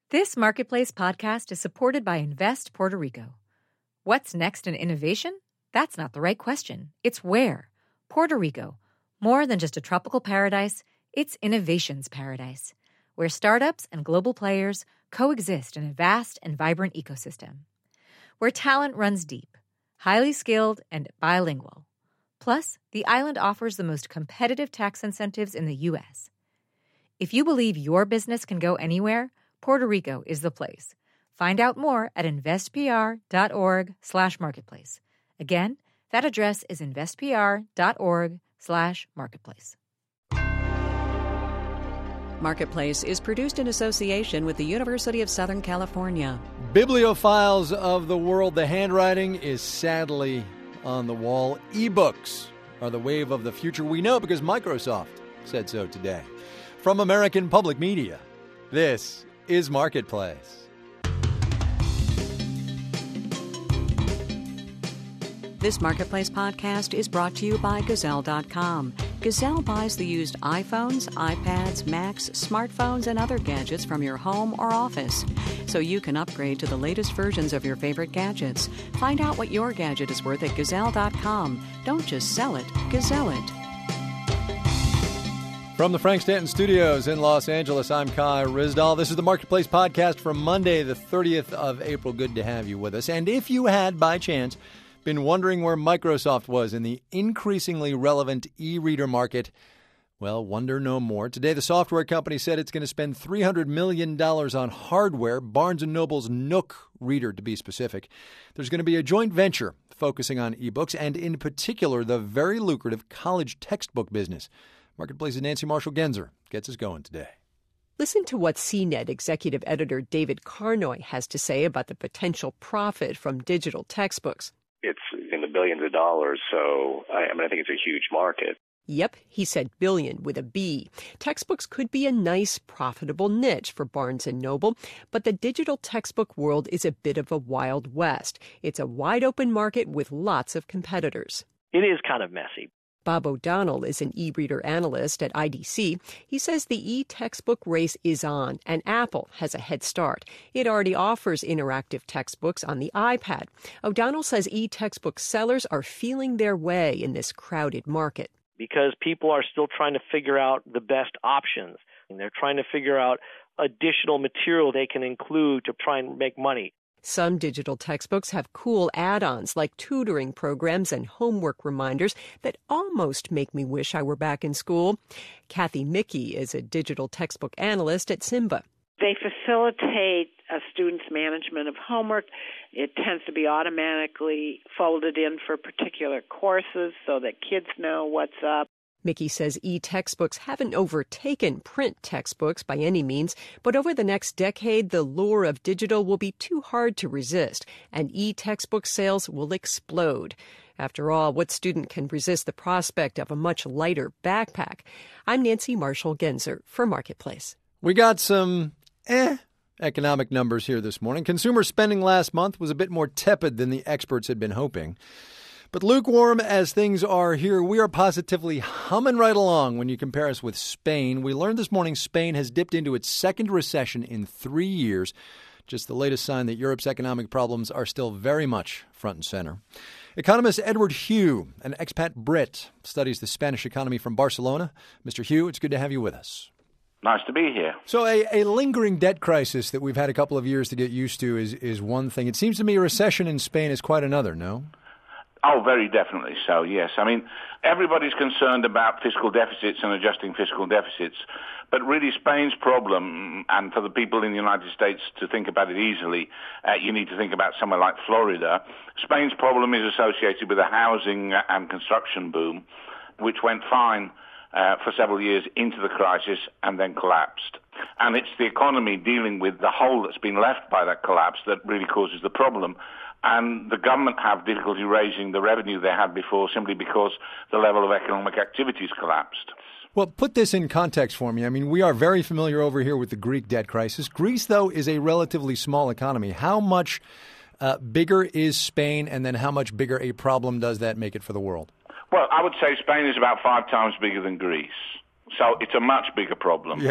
This Marketplace podcast is supported by Invest Puerto Rico. What's next in innovation? That's not the right question. It's where. Puerto Rico. More than just a tropical paradise, it's innovation's paradise, where startups and global players coexist in a vast and vibrant ecosystem. Where talent runs deep, highly skilled, and bilingual. Plus, the island offers the most competitive tax incentives in the U.S. If you believe your business can go anywhere, Puerto Rico is the place. Find out more at investpr.org/marketplace. Again, that address is investpr.org/marketplace. Marketplace is produced in association with the University of Southern California. Bibliophiles of the world, the handwriting is sadly on the wall. E-books are the wave of the future. We know because Microsoft said so today. From American Public Media, this is Marketplace. This Marketplace podcast is brought to you by Gazelle.com. Gazelle buys the used iPhones, iPads, Macs, smartphones, and other gadgets from your home or office, so you can upgrade to the latest versions of your favorite gadgets. Find out what your gadget is worth at Gazelle.com. Don't just sell it, Gazelle it. From the Frank Stanton Studios in Los Angeles, I'm Kai Ryssdal. This is the Marketplace podcast for Monday, the 30th of April. Good to have you with us. And if you had, by chance, been wondering where Microsoft was in the increasingly relevant e-reader market, well, wonder no more. Today, the software company said it's going to spend $300 million on hardware, Barnes & Noble's Nook reader to be specific. There's going to be a joint venture focusing on e-books and, in particular, the very lucrative college textbook business. Marketplace's Nancy Marshall-Genzer gets us going today. Listen to what CNET executive editor David Carnoy has to say about the potential profit from digital textbooks. It's in the billions of dollars, so I think it's a huge market. Yep, he said billion with a B. Textbooks could be a nice, profitable niche for Barnes & Noble, but the digital textbook world is a bit of a wild west. It's a wide-open market with lots of competitors. It is kind of messy. Bob O'Donnell is an e-reader analyst at IDC. He says the e-textbook race is on, and Apple has a head start. It already offers interactive textbooks on the iPad. O'Donnell says e-textbook sellers are feeling their way in this crowded market. Because people are still trying to figure out the best options. And they're trying to figure out additional material they can include to try and make money. Some digital textbooks have cool add-ons like tutoring programs and homework reminders that almost make me wish I were back in school. Kathy Mickey is a digital textbook analyst at Simba. They facilitate a student's management of homework. It tends to be automatically folded in for particular courses so that kids know what's up. Mickey says e-textbooks haven't overtaken print textbooks by any means, but over the next decade, the lure of digital will be too hard to resist, and e-textbook sales will explode. After all, what student can resist the prospect of a much lighter backpack? I'm Nancy Marshall-Genzer for Marketplace. We got some economic numbers here this morning. Consumer spending last month was a bit more tepid than the experts had been hoping. But lukewarm as things are here, we are positively humming right along when you compare us with Spain. We learned this morning Spain has dipped into its second recession in 3 years. Just the latest sign that Europe's economic problems are still very much front and center. Economist Edward Hugh, an expat Brit, studies the Spanish economy from Barcelona. Mr. Hugh, it's good to have you with us. Nice to be here. So a lingering debt crisis that we've had a couple of years to get used to is one thing. It seems to me a recession in Spain is quite another, no? Oh, very definitely so, yes. I mean, everybody's concerned about fiscal deficits and adjusting fiscal deficits, but really Spain's problem, and for the people in the United States to think about it easily, you need to think about somewhere like Florida. Spain's problem is associated with a housing and construction boom, which went fine for several years into the crisis and then collapsed. And it's the economy dealing with the hole that's been left by that collapse that really causes the problem. And the government have difficulty raising the revenue they had before simply because the level of economic activity has collapsed. Well, put this in context for me. I mean, we are very familiar over here with the Greek debt crisis. Greece, though, is a relatively small economy. How much bigger is Spain, and then how much bigger a problem does that make it for the world? Well, I would say Spain is about 5 times bigger than Greece. So it's a much bigger problem. Yeah.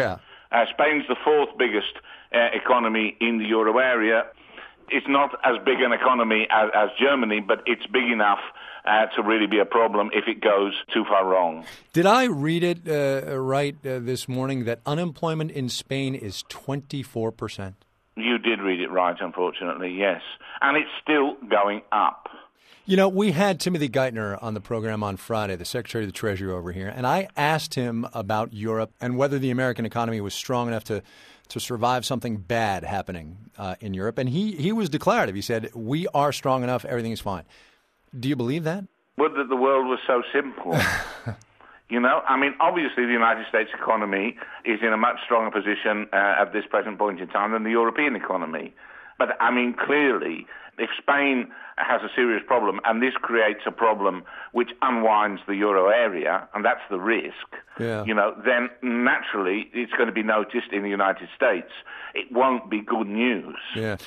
Spain's the fourth biggest economy in the euro area. It's not as big an economy as Germany, but it's big enough to really be a problem if it goes too far wrong. Did I read it right this morning that unemployment in Spain is 24%? You did read it right, unfortunately, yes. And it's still going up. You know, we had Timothy Geithner on the program on Friday, the Secretary of the Treasury over here, and I asked him about Europe and whether the American economy was strong enough to survive something bad happening in Europe. And he was declarative. He said, we are strong enough, everything is fine. Do you believe that? Would that the world was so simple. You know, I mean, obviously the United States economy is in a much stronger position at this present point in time than the European economy. But, I mean, clearly, if Spain has a serious problem, and this creates a problem which unwinds the euro area, and that's the risk, you know, then naturally it's going to be noticed in the United States. It won't be good news. Yeah.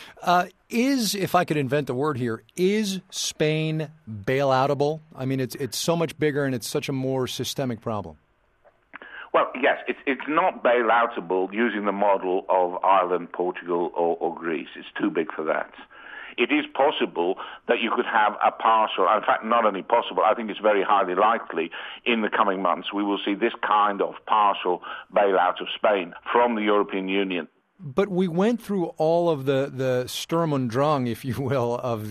If I could invent the word here, is Spain bailoutable? I mean, it's so much bigger and it's such a more systemic problem. Well, yes, it's not bailoutable using the model of Ireland, Portugal, or Greece. It's too big for that. It is possible that you could have a partial, in fact, not only possible, I think it's very highly likely in the coming months we will see this kind of partial bailout of Spain from the European Union. But we went through all of the Sturm und Drang, if you will, of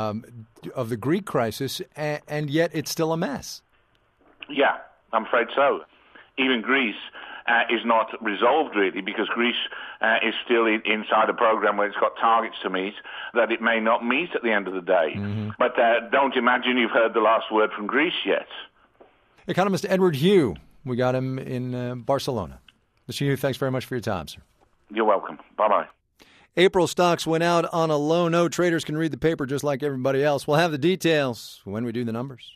the Greek crisis, and yet it's still a mess. Yeah, I'm afraid so. Even Greece is not resolved, really, because Greece is still inside a program where it's got targets to meet that it may not meet at the end of the day. Mm-hmm. But don't imagine you've heard the last word from Greece yet. Economist Edward Hu, we got him in Barcelona. Mr. Hu, thanks very much for your time, sir. You're welcome. Bye-bye. April stocks went out on a low note. Traders can read the paper just like everybody else. We'll have the details when we do the numbers.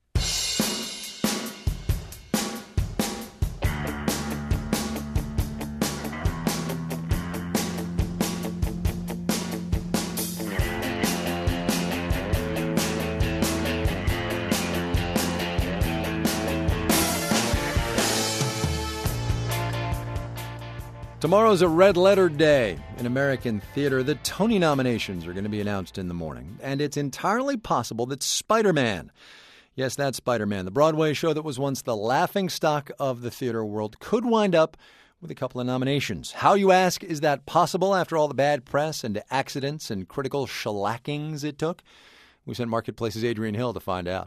Tomorrow's a red-letter day in American theater. The Tony nominations are going to be announced in the morning, and it's entirely possible that Spider-Man, yes, that's Spider-Man, the Broadway show that was once the laughingstock of the theater world, could wind up with a couple of nominations. How, you ask, is that possible after all the bad press and accidents and critical shellackings it took? We sent Marketplace's Adrian Hill to find out.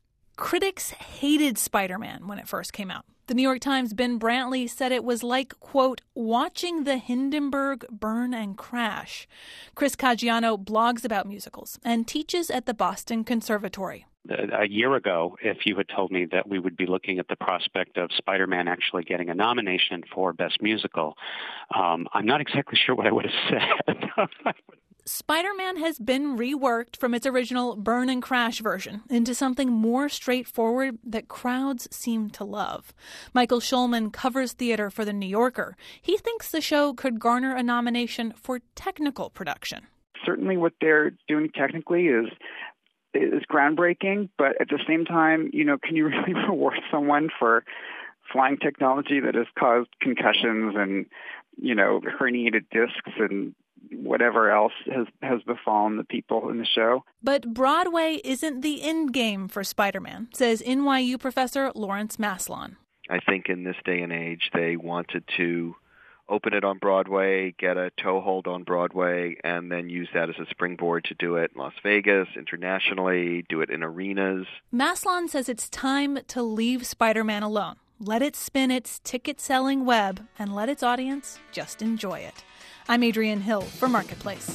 Critics hated Spider-Man when it first came out. The New York Times' Ben Brantley said it was like, quote, watching the Hindenburg burn and crash. Chris Caggiano blogs about musicals and teaches at the Boston Conservatory. A year ago, if you had told me that we would be looking at the prospect of Spider-Man actually getting a nomination for Best Musical, I'm not exactly sure what I would have said. Spider-Man has been reworked from its original burn and crash version into something more straightforward that crowds seem to love. Michael Schulman covers theater for The New Yorker. He thinks the show could garner a nomination for technical production. Certainly what they're doing technically is groundbreaking, but at the same time, you know, can you really reward someone for flying technology that has caused concussions and, you know, herniated discs and whatever else has befallen the people in the show? But Broadway isn't the end game for Spider-Man, says NYU professor Lawrence Maslon. I think in this day and age, they wanted to open it on Broadway, get a toehold on Broadway, and then use that as a springboard to do it in Las Vegas, internationally, do it in arenas. Maslon says it's time to leave Spider-Man alone. Let it spin its ticket-selling web and let its audience just enjoy it. I'm Adrian Hill for Marketplace.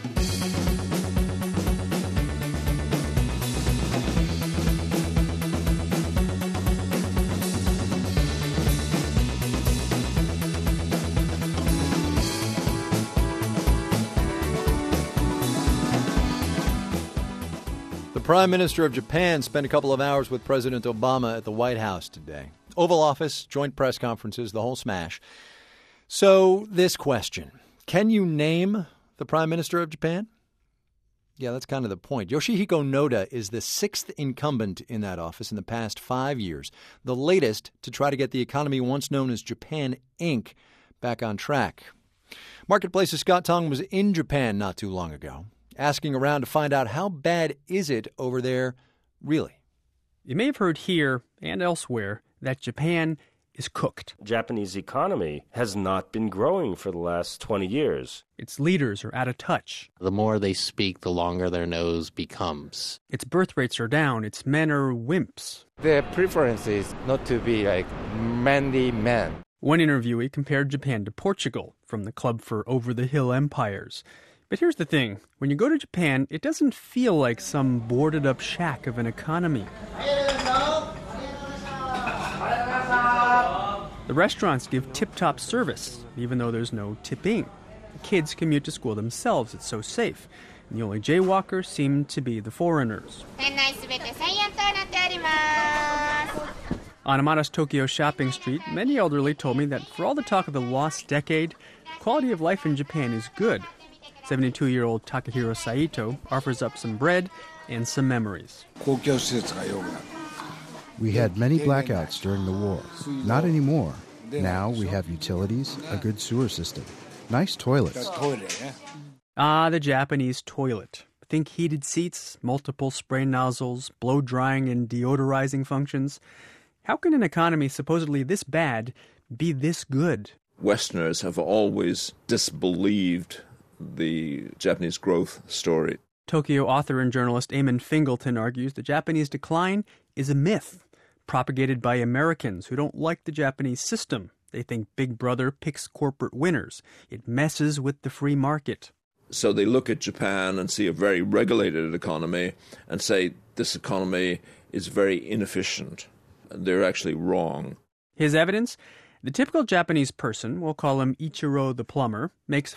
The Prime Minister of Japan spent a couple of hours with President Obama at the White House today. Oval Office, joint press conferences, the whole smash. So this question, can you name the Prime Minister of Japan? Yeah, that's kind of the point. Yoshihiko Noda is the sixth incumbent in that office in the past 5 years, the latest to try to get the economy once known as Japan Inc. back on track. Marketplace's Scott Tong was in Japan not too long ago, asking around to find out how bad is it over there, really. You may have heard here and elsewhere that Japan is cooked. Japanese economy has not been growing for the last 20 years. Its leaders are out of touch. The more they speak, the longer their nose becomes. Its birth rates are down. Its men are wimps. Their preference is not to be like manly men. One interviewee compared Japan to Portugal from the Club for Over-the-Hill Empires. But here's the thing. When you go to Japan, it doesn't feel like some boarded-up shack of an economy. The restaurants give tip-top service, even though there's no tipping. Kids commute to school themselves. It's so safe. And the only jaywalkers seem to be the foreigners. On Amada's Tokyo shopping street, many elderly told me that for all the talk of the lost decade, quality of life in Japan is good. 72-year-old Takahiro Saito offers up some bread and some memories. We had many blackouts during the war. Not anymore. Now we have utilities, a good sewer system, nice toilets. Ah, the Japanese toilet. Think heated seats, multiple spray nozzles, blow-drying and deodorizing functions. How can an economy supposedly this bad be this good? Westerners have always disbelieved the Japanese growth story. Tokyo author and journalist Eamon Fingleton argues the Japanese decline is a myth, propagated by Americans who don't like the Japanese system. They think Big Brother picks corporate winners. It messes with the free market. So they look at Japan and see a very regulated economy and say this economy is very inefficient. They're actually wrong. His evidence? The typical Japanese person, we'll call him Ichiro the plumber, makes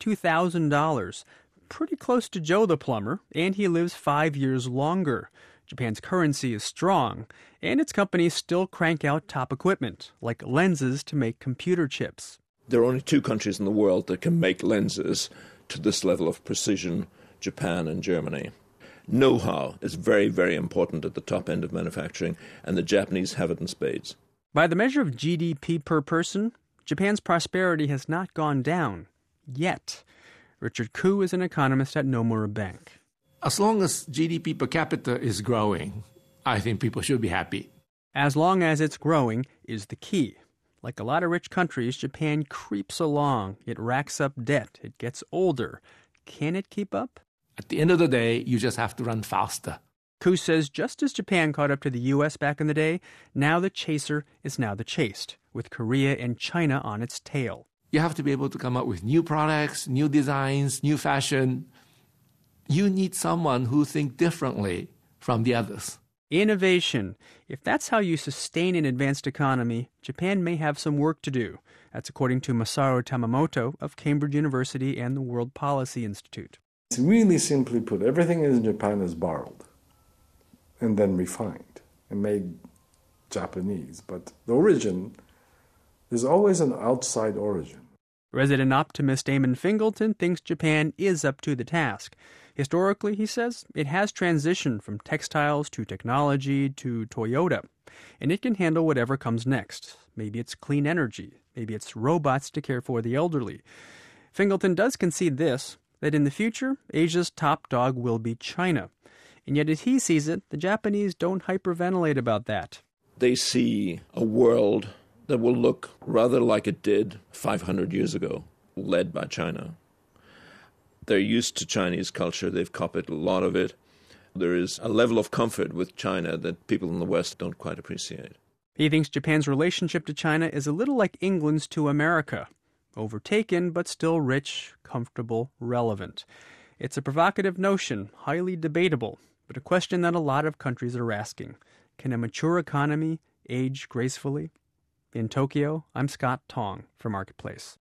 $42,000, pretty close to Joe the plumber, and he lives 5 years longer. Japan's currency is strong, and its companies still crank out top equipment, like lenses to make computer chips. There are only 2 countries in the world that can make lenses to this level of precision, Japan and Germany. Know-how is very, very important at the top end of manufacturing, and the Japanese have it in spades. By the measure of GDP per person, Japan's prosperity has not gone down, yet. Richard Koo is an economist at Nomura Bank. As long as GDP per capita is growing, I think people should be happy. As long as it's growing is the key. Like a lot of rich countries, Japan creeps along. It racks up debt. It gets older. Can it keep up? At the end of the day, you just have to run faster. Koo says just as Japan caught up to the U.S. back in the day, now the chaser is now the chased, with Korea and China on its tail. You have to be able to come up with new products, new designs, new fashion. You need someone who thinks differently from the others. Innovation. If that's how you sustain an advanced economy, Japan may have some work to do. That's according to Masaru Tamamoto of Cambridge University and the World Policy Institute. It's really simply put, everything in Japan is borrowed and then refined and made Japanese. But the origin is always an outside origin. Resident optimist Eamon Fingleton thinks Japan is up to the task. Historically, he says, it has transitioned from textiles to technology to Toyota, and it can handle whatever comes next. Maybe it's clean energy. Maybe it's robots to care for the elderly. Fingleton does concede this, that in the future, Asia's top dog will be China. And yet as he sees it, the Japanese don't hyperventilate about that. They see a world that will look rather like it did 500 years ago, led by China. They're used to Chinese culture. They've copied a lot of it. There is a level of comfort with China that people in the West don't quite appreciate. He thinks Japan's relationship to China is a little like England's to America. Overtaken, but still rich, comfortable, relevant. It's a provocative notion, highly debatable, but a question that a lot of countries are asking. Can a mature economy age gracefully? In Tokyo, I'm Scott Tong for Marketplace.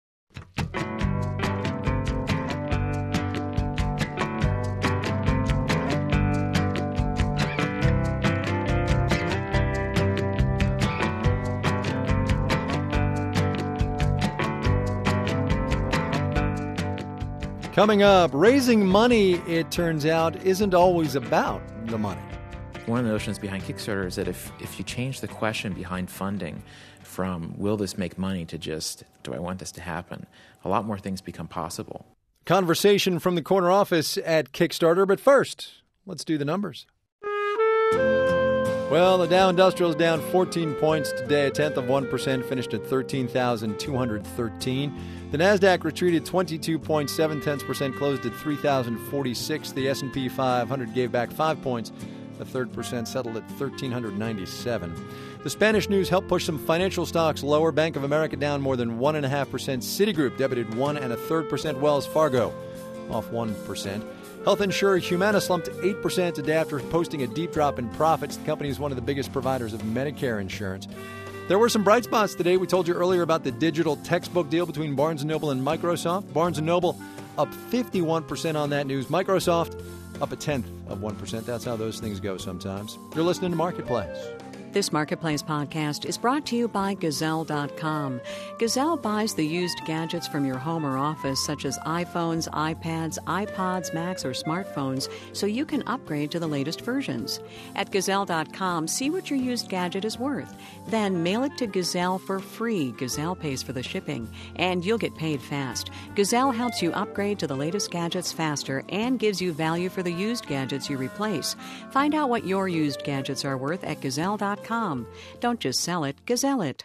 Coming up, raising money, it turns out, isn't always about the money. One of the notions behind Kickstarter is that if you change the question behind funding from will this make money to just do I want this to happen, a lot more things become possible. Conversation from the corner office at Kickstarter, but first, let's do the numbers. Well, the Dow Industrial is down 14 points today, 0.1%, finished at 13,213. The Nasdaq retreated 22.7%, closed at 3,046. The S&P 500 gave back 5 points, a 0.3%, settled at 1,397. The Spanish news helped push some financial stocks lower. Bank of America down more than 1.5%. Citigroup debited 1 1/3%. Wells Fargo off 1%. Health insurer Humana slumped 8% today after posting a deep drop in profits. The company is one of the biggest providers of Medicare insurance. There were some bright spots today. We told you earlier about the digital textbook deal between Barnes & Noble and Microsoft. Barnes & Noble up 51% on that news. Microsoft up 0.1%. That's how those things go sometimes. You're listening to Marketplace. This Marketplace podcast is brought to you by Gazelle.com. Gazelle buys the used gadgets from your home or office, such as iPhones, iPads, iPods, Macs, or smartphones, so you can upgrade to the latest versions. At Gazelle.com, see what your used gadget is worth. Then mail it to Gazelle for free. Gazelle pays for the shipping, and you'll get paid fast. Gazelle helps you upgrade to the latest gadgets faster and gives you value for the used gadgets you replace. Find out what your used gadgets are worth at Gazelle.com. Don't just sell it, Gazelle it.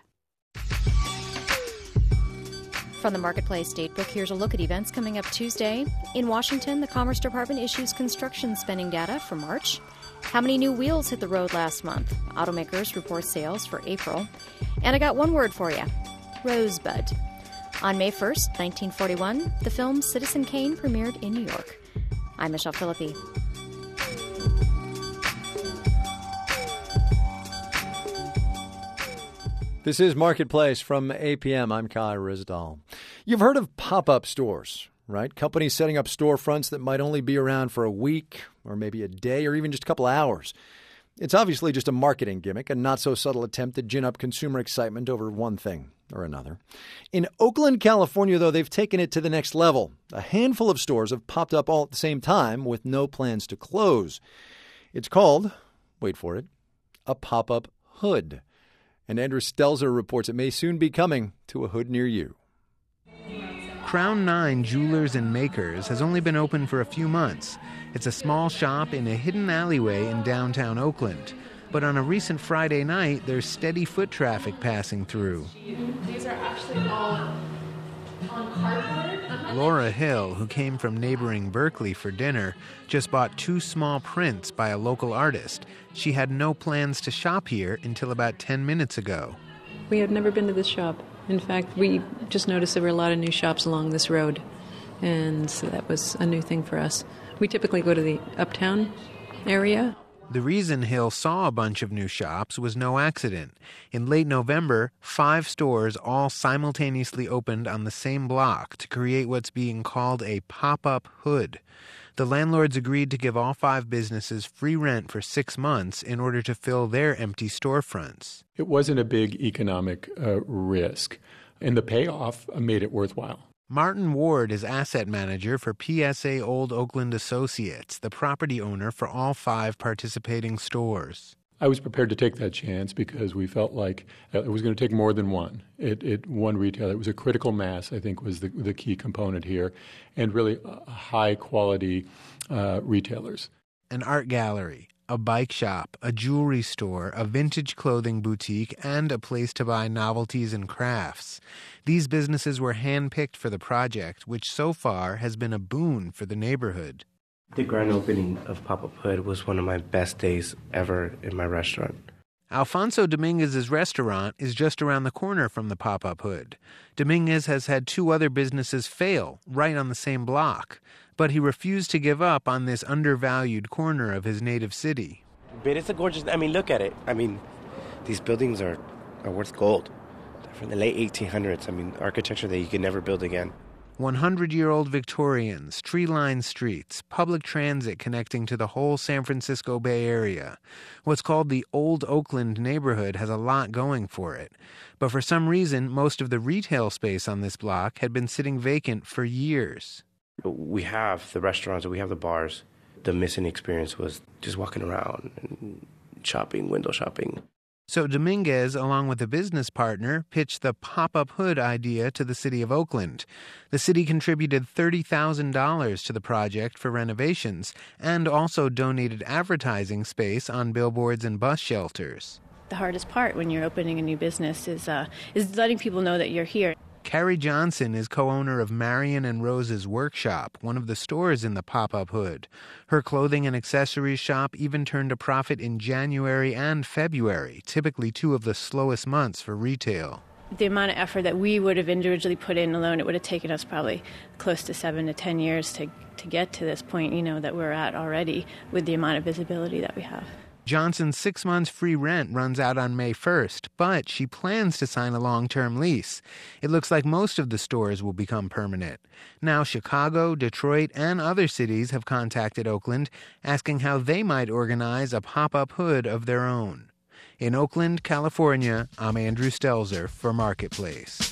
From the Marketplace Datebook, here's a look at events coming up Tuesday. In Washington, the Commerce Department issues construction spending data for March. How many new wheels hit the road last month? Automakers report sales for April. And I got one word for you: Rosebud. On May 1st, 1941, the film Citizen Kane premiered in New York. I'm Michelle Philippi. This is Marketplace from APM. I'm Kai Ryssdal. You've heard of pop-up stores, right? Companies setting up storefronts that might only be around for a week or maybe a day or even just a couple of hours. It's obviously just a marketing gimmick, a not-so-subtle attempt to gin up consumer excitement over one thing or another. In Oakland, California, though, they've taken it to the next level. A handful of stores have popped up all at the same time with no plans to close. It's called, wait for it, a pop-up hood. And Andrew Stelzer reports it may soon be coming to a hood near you. Crown 9 Jewelers and Makers has only been open for a few months. It's a small shop in a hidden alleyway in downtown Oakland. But on a recent Friday night, there's steady foot traffic passing through. These are actually all on cardboard. Laura Hill, who came from neighboring Berkeley for dinner, just bought 2 small prints by a local artist. She had no plans to shop here until about 10 minutes ago. We had never been to this shop. In fact, we just noticed there were a lot of new shops along this road, and so that was a new thing for us. We typically go to the uptown area. The reason Hill saw a bunch of new shops was no accident. In late November, 5 stores all simultaneously opened on the same block to create what's being called a pop-up hood. The landlords agreed to give all 5 businesses free rent for 6 months in order to fill their empty storefronts. It wasn't a big economic risk, and the payoff made it worthwhile. Martin Ward is asset manager for PSA Old Oakland Associates, the property owner for all 5 participating stores. I was prepared to take that chance because we felt like it was going to take more than one. One retailer. It was a critical mass, I think, was the key component here, and really high-quality retailers. An art gallery, a bike shop, a jewelry store, a vintage clothing boutique, and a place to buy novelties and crafts. These businesses were handpicked for the project, which so far has been a boon for the neighborhood. The grand opening of Pop-Up Hood was one of my best days ever in my restaurant. Alfonso Dominguez's restaurant is just around the corner from the Pop-Up Hood. Dominguez has had 2 other businesses fail right on the same block, but he refused to give up on this undervalued corner of his native city. But it's a gorgeous, look at it. These buildings are worth gold. They're from the late 1800s. Architecture that you could never build again. 100-year-old Victorians, tree-lined streets, public transit connecting to the whole San Francisco Bay Area. What's called the Old Oakland neighborhood has a lot going for it. But for some reason, most of the retail space on this block had been sitting vacant for years. We have the restaurants, we have the bars. The missing experience was just walking around and shopping, window shopping. So Dominguez, along with a business partner, pitched the pop-up hood idea to the city of Oakland. The city contributed $30,000 to the project for renovations and also donated advertising space on billboards and bus shelters. The hardest part when you're opening a new business is letting people know that you're here. Carrie Johnson is co-owner of Marion and Rose's Workshop, one of the stores in the pop-up hood. Her clothing and accessories shop even turned a profit in January and February, typically two of the slowest months for retail. The amount of effort that we would have individually put in alone, it would have taken us probably close to 7 to 10 years to get to this point, that we're at already with the amount of visibility that we have. Johnson's 6 months free rent runs out on May 1st, but she plans to sign a long-term lease. It looks like most of the stores will become permanent. Now Chicago, Detroit, and other cities have contacted Oakland, asking how they might organize a pop-up hood of their own. In Oakland, California, I'm Andrew Stelzer for Marketplace.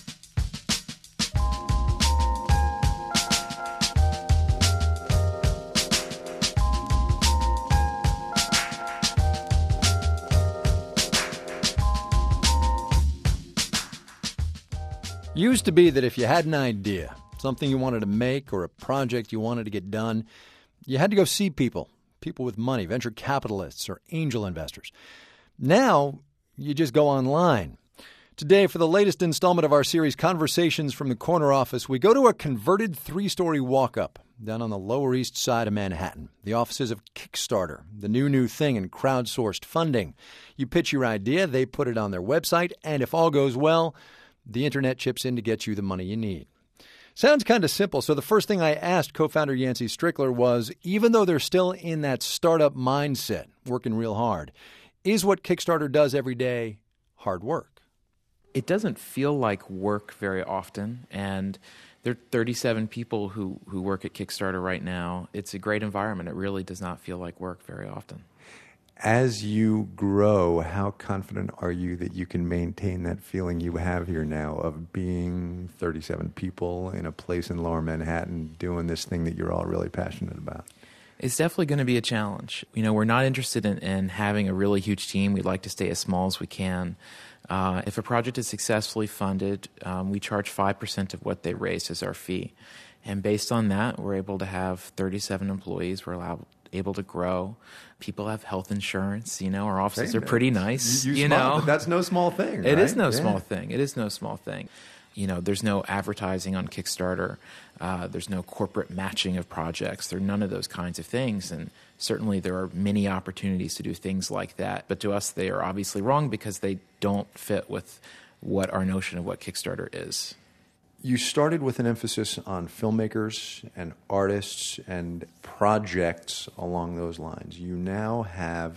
Used to be that if you had an idea, something you wanted to make or a project you wanted to get done, you had to go see people with money, venture capitalists or angel investors. Now, you just go online. Today, for the latest installment of our series, Conversations from the Corner Office, we go to a converted 3-story walk-up down on the Lower East Side of Manhattan, the offices of Kickstarter, the new thing in crowdsourced funding. You pitch your idea, they put it on their website, and if all goes well, the internet chips in to get you the money you need. Sounds kind of simple, so the first thing I asked co-founder Yancey Strickler was, even though they're still in that startup mindset, working real hard, is what Kickstarter does every day hard work? It doesn't feel like work very often, and there are 37 people who work at Kickstarter right now. It's a great environment. It really does not feel like work very often. As you grow, how confident are you that you can maintain that feeling you have here now of being 37 people in a place in Lower Manhattan doing this thing that you're all really passionate about? It's definitely going to be a challenge. We're not interested in having a really huge team. We'd like to stay as small as we can. If a project is successfully funded, we charge 5% of what they raised as our fee. And based on that, we're able to have 37 employees. We're able to grow. People have health insurance. Our offices are pretty nice. But that's no small thing, right? It is no small thing. It is no small thing. There's no advertising on Kickstarter. There's no corporate matching of projects. There are none of those kinds of things. And certainly there are many opportunities to do things like that. But to us, they are obviously wrong because they don't fit with what our notion of what Kickstarter is. You started with an emphasis on filmmakers and artists and projects along those lines. You now have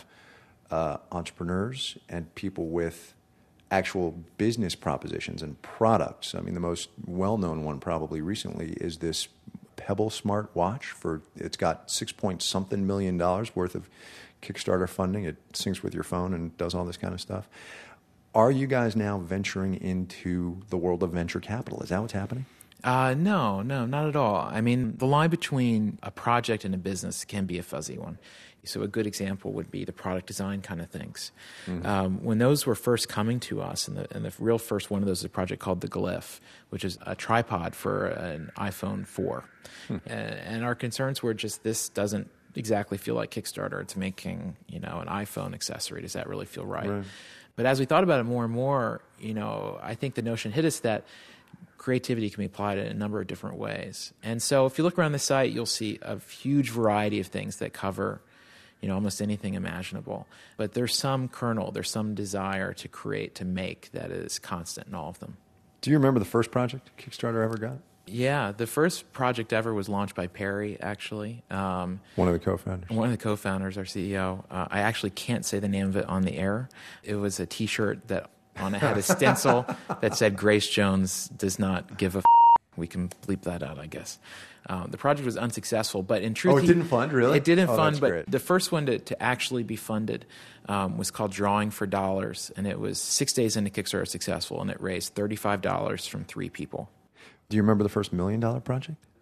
entrepreneurs and people with actual business propositions and products. I mean, the most well-known one probably recently is this Pebble smart watch. It's got $6-something million worth of Kickstarter funding. It syncs with your phone and does all this kind of stuff. Are you guys now venturing into the world of venture capital? Is that what's happening? No, not at all. I mean, the line between a project and a business can be a fuzzy one. So a good example would be the product design kind of things. Mm-hmm. When those were first coming to us, and the real first one of those is a project called the Glyph, which is a tripod for an iPhone 4. And our concerns were just this doesn't exactly feel like Kickstarter. It's making an iPhone accessory. Does that really feel right? But as we thought about it more and more, I think the notion hit us that creativity can be applied in a number of different ways. And so if you look around the site, you'll see a huge variety of things that cover almost anything imaginable. But there's some kernel, there's some desire to create, to make that is constant in all of them. Do you remember the first project Kickstarter ever got? Yeah, the first project ever was launched by Perry, actually. One of the co-founders. One of the co-founders, our CEO. I actually can't say the name of it on the air. It was a T-shirt that on it had a stencil that said Grace Jones does not give a We can bleep that out, I guess. The project was unsuccessful, but in truth... it didn't fund, really? It didn't fund, but great. The first one to actually be funded was called Drawing for Dollars, and it was 6 days into Kickstarter successful, and it raised $35 from 3 people. Do you remember the first $1 million project?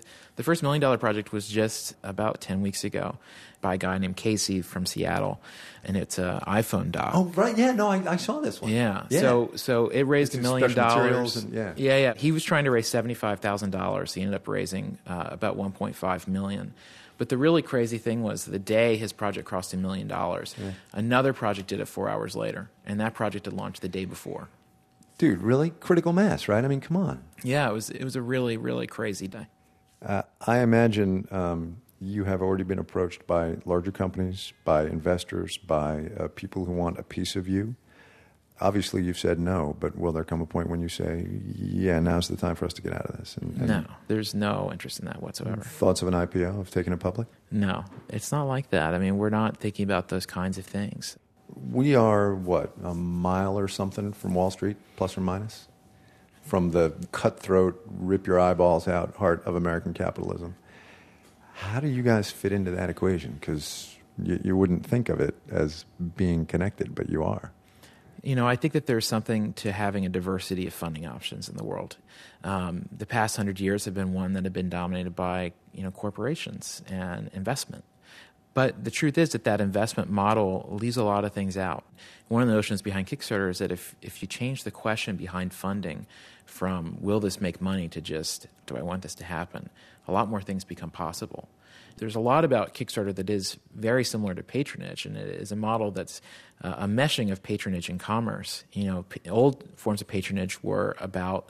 The first $1 million project was just about 10 weeks ago by a guy named Casey from Seattle, and it's an iPhone dock. Oh, right. Yeah, no, I saw this one. Yeah. So it raised $1 million. Yeah. He was trying to raise $75,000. He ended up raising about $1.5 million. But the really crazy thing was the day his project crossed $1 million, another project did it 4 hours later, and that project had launched the day before. Dude, really? Critical mass, right? I mean, come on. Yeah, it was a really, really crazy day. I imagine you have already been approached by larger companies, by investors, by people who want a piece of you. Obviously, you've said no, but will there come a point when you say, yeah, now's the time for us to get out of this? No, there's no interest in that whatsoever. Thoughts of an IPO, of taking it public? No, it's not like that. I mean, we're not thinking about those kinds of things. We are, a mile or something from Wall Street, plus or minus? From the cutthroat, rip your eyeballs out heart of American capitalism. How do you guys fit into that equation? Because you wouldn't think of it as being connected, but you are. I think that there's something to having a diversity of funding options in the world. The past 100 years have been one that have been dominated by, corporations and investment. But the truth is that investment model leaves a lot of things out. One of the notions behind Kickstarter is that if you change the question behind funding from will this make money to just do I want this to happen, a lot more things become possible. There's a lot about Kickstarter that is very similar to patronage, and it is a model that's a meshing of patronage and commerce. Old forms of patronage were about,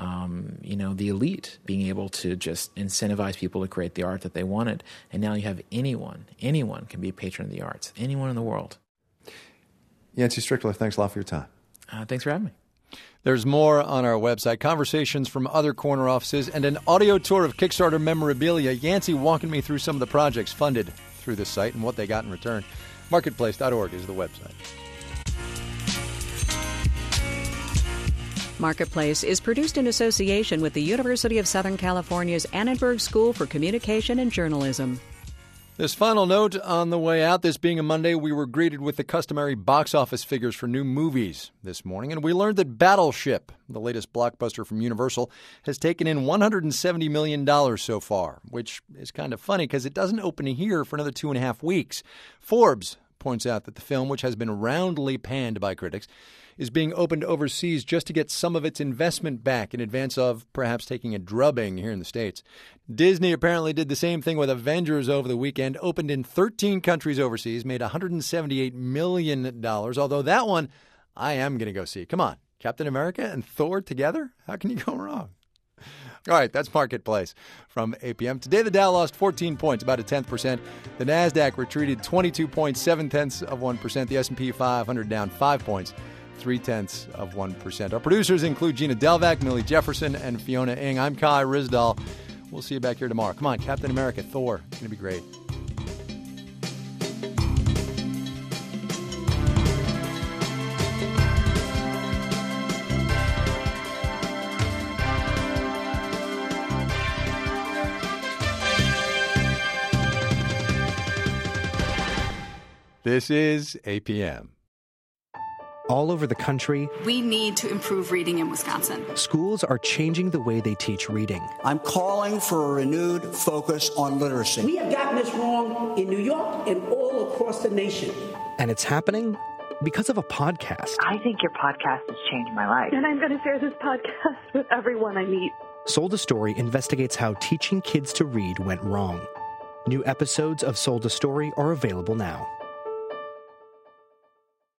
the elite being able to just incentivize people to create the art that they wanted. And now you have anyone can be a patron of the arts, anyone in the world. Yancey Strickler, thanks a lot for your time. Thanks for having me. There's more on our website, conversations from other corner offices, and an audio tour of Kickstarter memorabilia. Yancey walking me through some of the projects funded through this site and what they got in return. Marketplace.org is the website. Marketplace is produced in association with the University of Southern California's Annenberg School for Communication and Journalism. This final note on the way out, this being a Monday, we were greeted with the customary box office figures for new movies this morning, and we learned that Battleship, the latest blockbuster from Universal, has taken in $170 million so far, which is kind of funny because it doesn't open here for another 2.5 weeks. Forbes points out that the film, which has been roundly panned by critics, is being opened overseas just to get some of its investment back in advance of perhaps taking a drubbing here in the States. Disney apparently did the same thing with Avengers over the weekend, opened in 13 countries overseas, made $178 million, although that one I am going to go see. Come on, Captain America and Thor together? How can you go wrong? All right, that's Marketplace from 8 p.m. Today, the Dow lost 14 points, about 0.1%. The NASDAQ retreated 22.7%. The S&P 500 down 5 points. 0.3%. Our producers include Gina Delvac, Millie Jefferson, and Fiona Ng. I'm Kai Ryssdal. We'll see you back here tomorrow. Come on, Captain America, Thor. It's going to be great. This is APM. All over the country, we need to improve reading in Wisconsin. Schools are changing the way they teach reading. I'm calling for a renewed focus on literacy. We have gotten this wrong in New York and all across the nation. And it's happening because of a podcast. I think your podcast has changed my life. And I'm going to share this podcast with everyone I meet. Sold a Story investigates how teaching kids to read went wrong. New episodes of Sold a Story are available now.